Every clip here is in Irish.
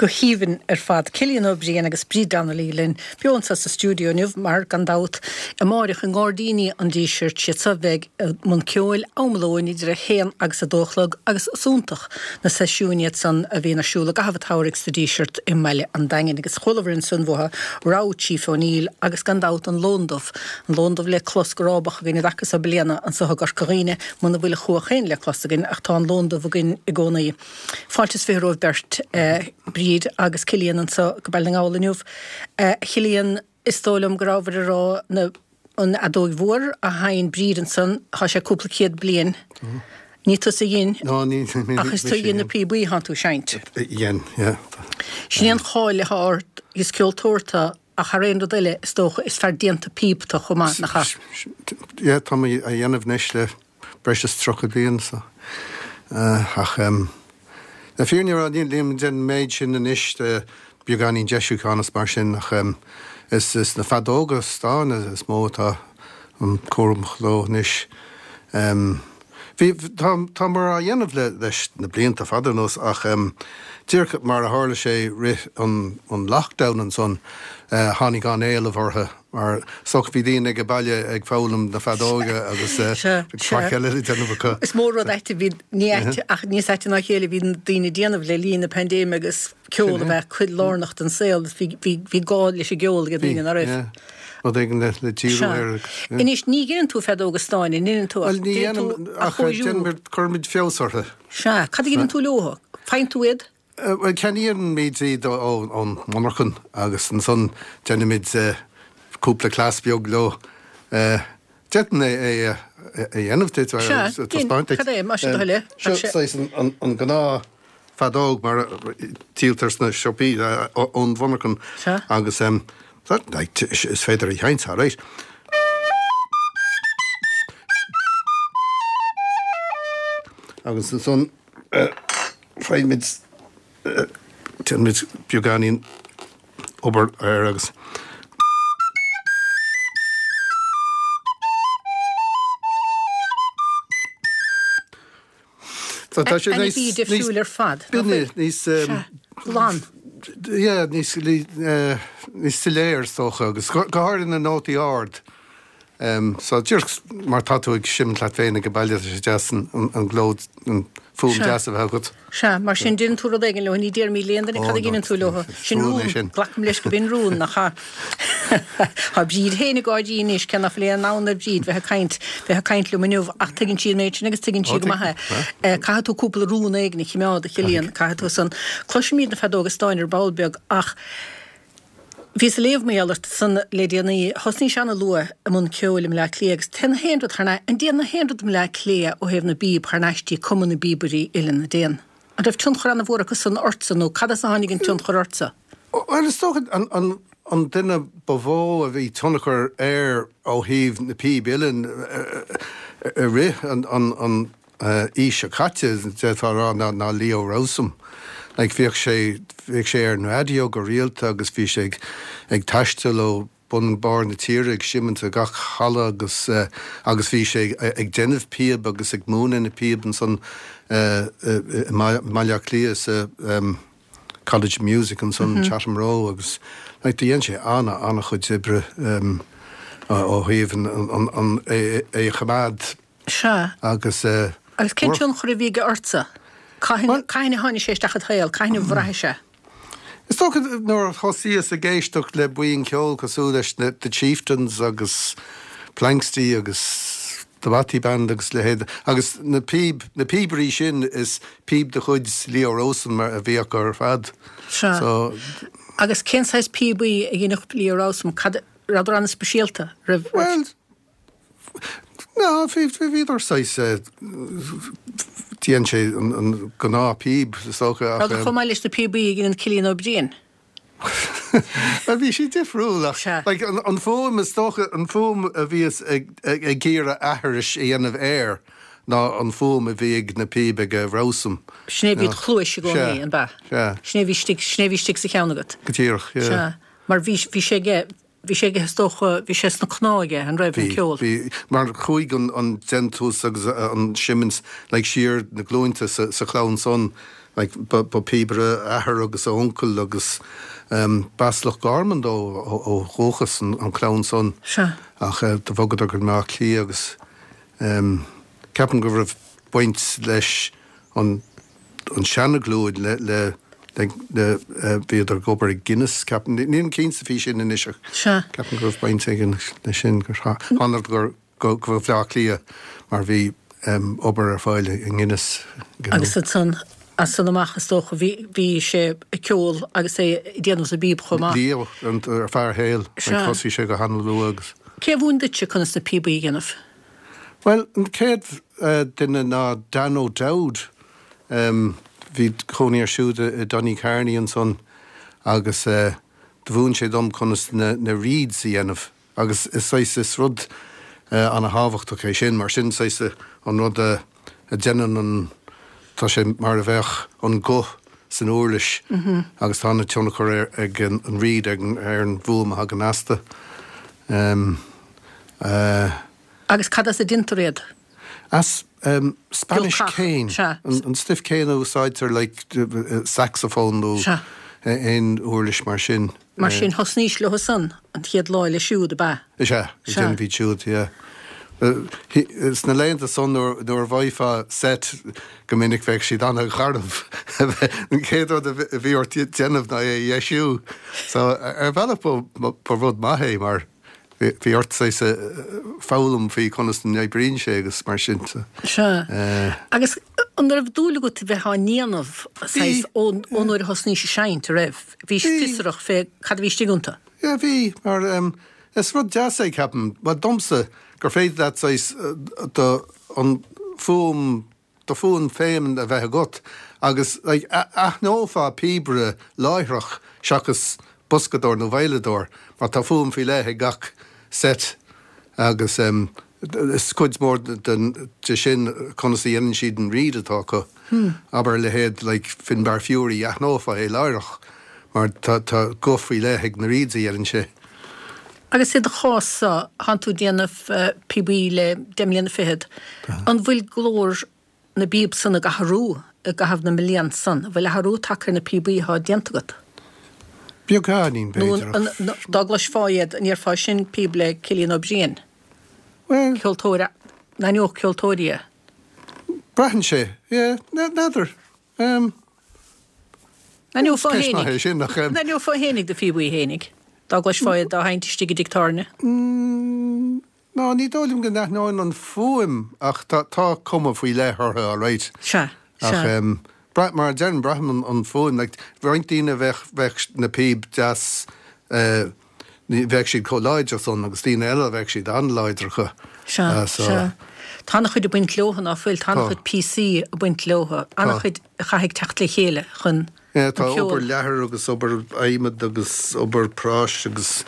go híhann fad Cillian O'Brien agus Bríd Annalílinn beonsa sa stúdio nuh mar gan dát a máirich an gádaíní an díisirt si sa bheith mun ceol amlóin idir a héan agus a dóchlag agus súntach na sesiúniad san a bhí nasúla a hafad háric sa díisirt i meile an dain agus cholamhrin sun bhtha Ráchíf O'Neill agus gan dát an Lóndómh le clos gorábach a gine dachas a bliana an sa gar coghine muna bhfuil chuachéin le clos a gin ach tá an Lóndómh a gin i gcónaí. Fáiltas féróh bert Bríd agus Cillian an sa gobal na gálainniuh. Cillian is tólam go rábhar rá na an adóg mhór a hain Bríd an san há sé cúpla céad blian. Ní tu sa dhéin agus tu dhéin na pí buí han tú seint. Dhéin, ja. Sin an cháil háart is ceoltóirta a charéon do duile is tócha is fear dianta píbta chumá na cha. Ja, tá a dhéanamh neis le breis is trocha blian sa. Ach na fiúni ra dín líam den méid sin an iist beganí jeisiúchanas mar sin ach is na fadógas stáin is mótá an chóm chló níis. Tá mar a dhéanamh leis na blianta fadarnos ach tíircha mar a hála sé rith an lockdown an son hánig an éile bhartha mar soch bhí dín ag bailile ag fálam na fadóga agus faiceile Is mór rud éite bhí ach níos éite nach chéile bhí daoine déanamh le lína pandéim agus ceola bheith chud lárnacht an saoil bhí gáil leis i geol go daoine na raibh. Wat ik net le tíú. En is ní gin tú fedógus stáin in tú. Wel ní ach den chumid fiásortha. Se, cad gin tú leha? Fein tú iad? Well ceníon méid iad an monarchan agus an son genimid cúpla clásbeog lo. Jetan é dhéanamh dit cad é mar sin heile? An gná fadóg mar tíaltars na siopí ón monarchan agus is féidir í haints á réis. Agus son feimid tenmid bioganín ober agus. En bhí defriúil fad? Nís Lán? Ja, nís stiléir socha agus gáir in na nótaí ard. So dúrch mar tatú ag siim leat féin go bailile sé deasan an glód an fúm deasa bheit gut. Se, mar sin din tú rud éigen le ní déir mí léan cad ginn tú leha. Sin rún, glacham leis go bin rún nach cha. Ha bríd héna gáidí níos cenna léan nána bríd bheit caint le maniuh ach teginn siad méid agus teginn siad go maithe. Caithe tú cúpla rún éigna chimeáda Cillian, caithe tú san cloisiimíad na fedógus stáinir Bálbeag ach Vís léomh méalart san lédianaí hosní seanna lua am mun ceolim le cléagus ten héanrad harna an déan na héanrad le clé ó héh na bíb harnaistí cuman na bíbarí ilan na déan. An raibh tún choranna bhórachas san ortsa nó cad a hánig an tún chorortsa? Well, is tógad an duine bavó a bhí tunnachar ó híh na píb ilan ri an ís a chatte détá ná Leo Rosum. Like bhíoh sé ar an radio go rialta agus bhí sé ag taistil ó bun bar na tíre ag siimanta gach chala agus bhí sé ag déanamh píab agus ag múna na píab an san maileach lías College Music an san Chatham Row agus dhéan sé anna chud ibre ó híomh an chamád agus agus cinún chuir bhí go orsa? Caine háine sé stachad héil, caine bhreise. Is tógad nóir chosíos a géisteach le buon ceol cosú leis de chieftains agus plankstí agus Dabati band agus le héad agus na píbarí sin is píb de chuid Leo Rosum mar a bhíoch ar fad. Agus cinsáis píbaí a dhéanach Leo Rosum cad radidir anna spesialta? Well, no, híidir sais tían sé an gná píb socha. Radidir chumáil leis na píbaí gin an Cillian O'Brien? Well, bhí sí difriúlach. An fóm is tócha an fóm a bhíos ag géire athris i dhéanamh air ná an fóm a bhí ag na píb ag Rosum. Snéhíad chluis go mí an ba. Snéhí stig sa cheannagat. Gotíirech, ja. Mar bhí sé stocha bhí sé na chnáige an raibh an ceol. Mar chuig an gentús agus an simmins le siar na glóinte sa chlán son ba pibre ahar agus onkel agus baslach garmand ó rochas an clown son. Ach de fogad gur má lí agus ceapan go raibh buint leis an seannaglúid le bhíad gobar Guinness ceapan níon cín sa fí sin in isise. Ceapan go raibh buint le sin gur anard gur bhleá lia mar bhí obair fáile in Guinness. Agus san as san amachchas tócha bhí sé ceol agus é déanam sa bíb chumá. Díal an ar fear héal cosí sé go hanú agus. Cé bhún duite chunas na PB gnamh? Well, an céad duine ná Dan O'Dowd hí choníar siúd i Donny Carney an son agus de bhún sé dom chunas na Reeds i dhéanamh agus is rud an a hábhacht é sin mar sin an rud a déanaan an tá sé mar a bheith an go san uirlis agus tána teonna chuir ag an Reed ag an bhúm a gan asta. Agus cad as a dintaréad? As Spanish cane, an stiff cane outside are like saxophone though in uirlis mar sin. Mar sin hosníos le hosan an chiad láile siúd a ba. Ja, sin bhí siúd, ja. Is na leint a son door bhaifa set gomininic bheith si anna chardamh. Céad a bhí or déanamh na Yeshu. So bhealach po rud maithé mar bhí ort sé fálam fhí conas na brín sé agus mar sin. Agus an raibh dúla go bheith níanamh ónúir hosní sé seint a raibh. Bhí fisarach fé cad bhí stigúnta? Ja, bhí, mar is rud deas é ceapan, mar domsa gur féad dat an fúm féim a bheith got agus nófá píbre láithreach seachas buscador nó bhailedor mar tá fúm fí lethe gach set agus is cuid mór den sin conas í dhéanann siad an Reed atá go aber le héad fin bar fiúrí nófá é láithreach mar tá go fí lethe na Reeds a dhéanann sé. Agus sé de chása hanú déanamh PB le demlíana fihead. An bhfuil glór na bíb sanna go harú a go hafh na millián san, bhfuil a harú takar na PB há diantagad. Biogánín beidir. Douglas fáiad an fá sin PB le Cillian O'Brien. Well, Ceoltóra, na neoch ceoltória. Brahan sé, nadidir. Na neoch fá hénig de PB hénig. Douglas fáiad a haintistigh dictárne? No, ní dólim go náin an fúim ach tá cuma faoi lethartha a réit. Ach brat mar dean braham an fúim, bhaintína bheith na píb deas bheith siad choláid son agus tína eile bheith siad anláidircha. Tána chuid a buint leohan á fuil tána chuid PC a buint leoha, anna chuid chaigh techt le chéile chun. Tá obair lethar agus obair aimimid agus obair prás agus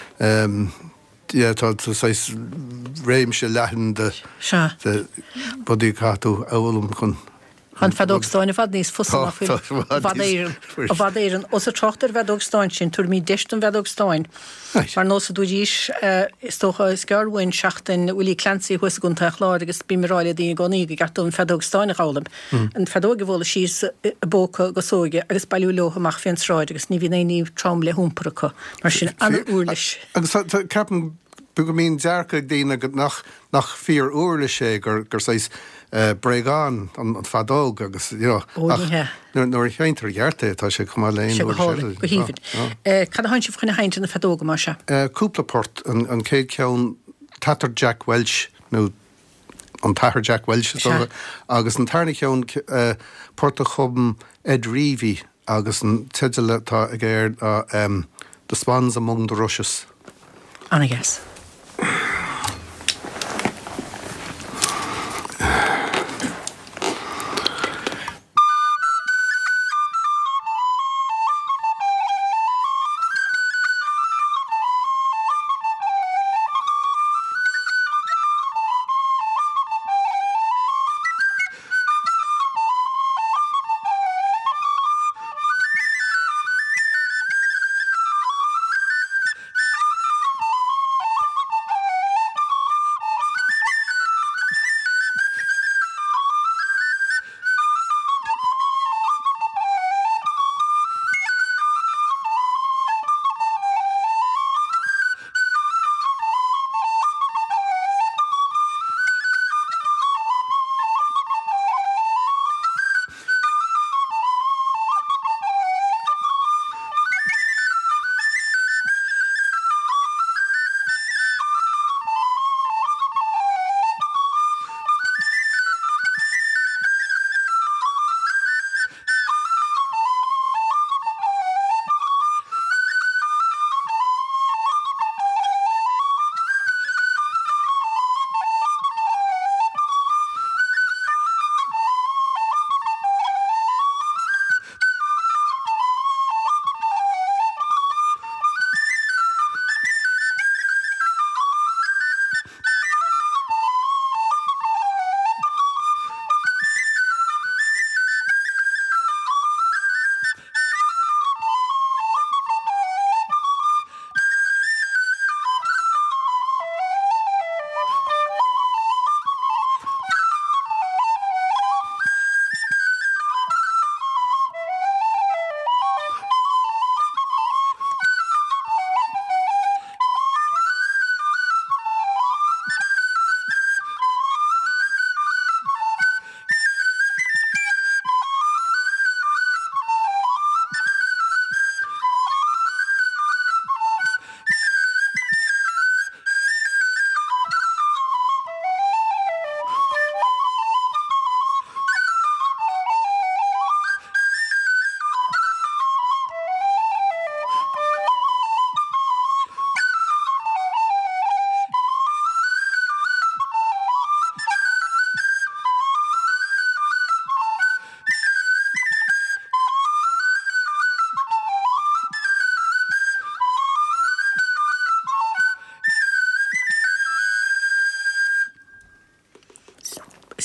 tá réim se lehan de bodí catú álam chun. Chan fedógstáin a fad níos fusan a fuil bhadéiran os a trochttar fedógstáin sin túr mí deistan fedógstáin. Mar nó a dúdíis is tócha is garhhain seachtain ulí clansaí huas gon teachláir agus bímaráile dína goníí gartún fedógstáin a gálam. An fedóga bhla síos a bóca go sóige agus bailú leocha amach féin sráid agus ní bhí níomh trom le húmparacha mar sin anna úrlis. Agus ceapan bu go mín dearcha dína nach fíor úrla sé gur sais breán an fadóg agus nuair chéintar gheartta tá sé chumá léon go híhann. Cad hain sih chuna haint na fadóga mar se? Cúplaport an cé ceann Tatar Jack Welch nó an Tatar Jack Welch agus an tarna ceann Porta Chubm Ed Reevy agus an tiile tá a ggéir The Swans Among the Rushes. Anna guess.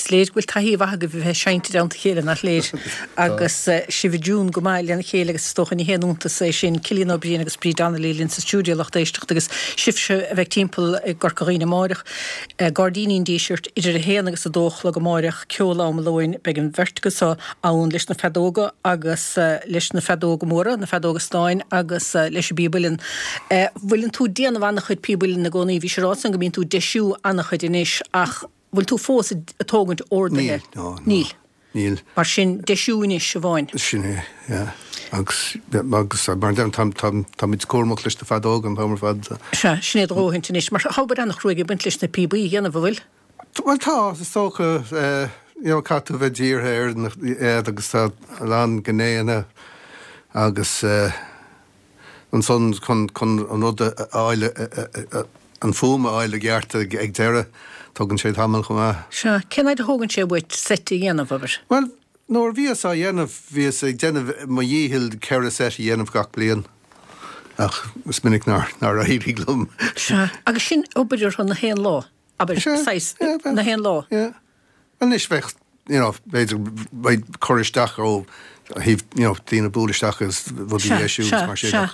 léir bhfuil taí bha go bhí seinint an chéile nach léir agus si bhún go maiile an chéile agus stochan í héúnta sé sin Cillian O'Brien agus Brí Donnelly linn sa stúdio lecht éistecht agus sifse a bheith timppel gorcaína máireach Gardínín díisirt idir a héana agus a dóchla go máireach ceola am loin begin vertgus ann leis na fedóga agus leis na fedóga móra na fedóga Stein agus leis bíbelin. Bhfuiln tú déanamh annach chuid píbelin na gcónaí bhí sé rásan go bíonn tú deisiú annach chuid inis ach bhfuil tú fós a tógant ordaithe? Níl. Níl. Mar sin deisiúnis se bháin. Sinné, agus mar dem tam mit scórmach leis na fedóga an tamar fad. Sinné dróhaint inis, mar habar annach ruig bint leis na PB dhéanamh bhfuil? Well tá, is tócha catú bheith díorthe agus tá lán gnéana agus an son chun an rud áile an fuma áile gearta ag deire tugann sé hamil chumá. Se, cenaid a thugann sé buit seti dhéanamh aber? Well, nóir bhíos a dhéanamh bhíos ag déanamh má dhíhil ceir seti dhéanamh gach blian. Ach, is minic nar a hírí glum. Se, agus sin obidir chun na héan lá? Aber seis na héan lá? Ja. Well, nis bheith, beidir choristeach ó híh, tína búlisteach is bhd í éisiús mar sé.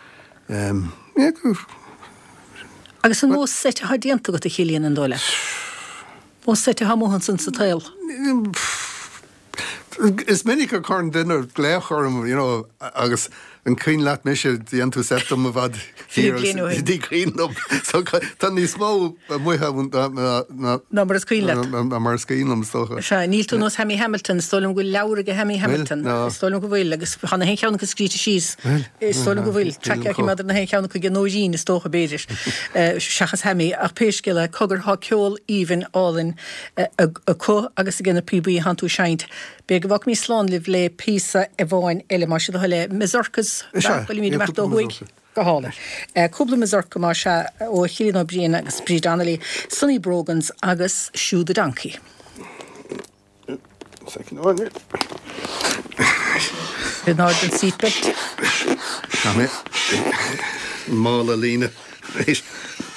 Agus an mós sete ha dianta go a Cillian an dóile? Mós sete ha móhan san sa tail? Is minic a chun duine léchorm, agus an cín leat meise diantú septum a bhd dí cínom. So tá ní smó muthe ná mar is cín leat. Mar is cínom stocha. Se, níl tú nos Hemi Hamilton, stólam go leabhar go Hemi Hamilton. Stólam go bhfuil, agus chana hen ceanna go scríte síos. Stólam go bhfuil, treach í maidir na hen ceanna go gnóidín is tócha béidir. Seachas Hemi, ach péiscile cogur há ceol even álinn a có agus a gna PB hantú seint. Beg bhah mí slán liv le písa a bháin eile mar se le mezorcas bhfuil míad mecht ó huig go hála. Cúpla mezorca mar se ó Cillian O'Brien agus Brí Donnelly, Sonny Brogans agus Siú the Donkey. Second one here. The Northern Seatbelt. Come here. Mála lína.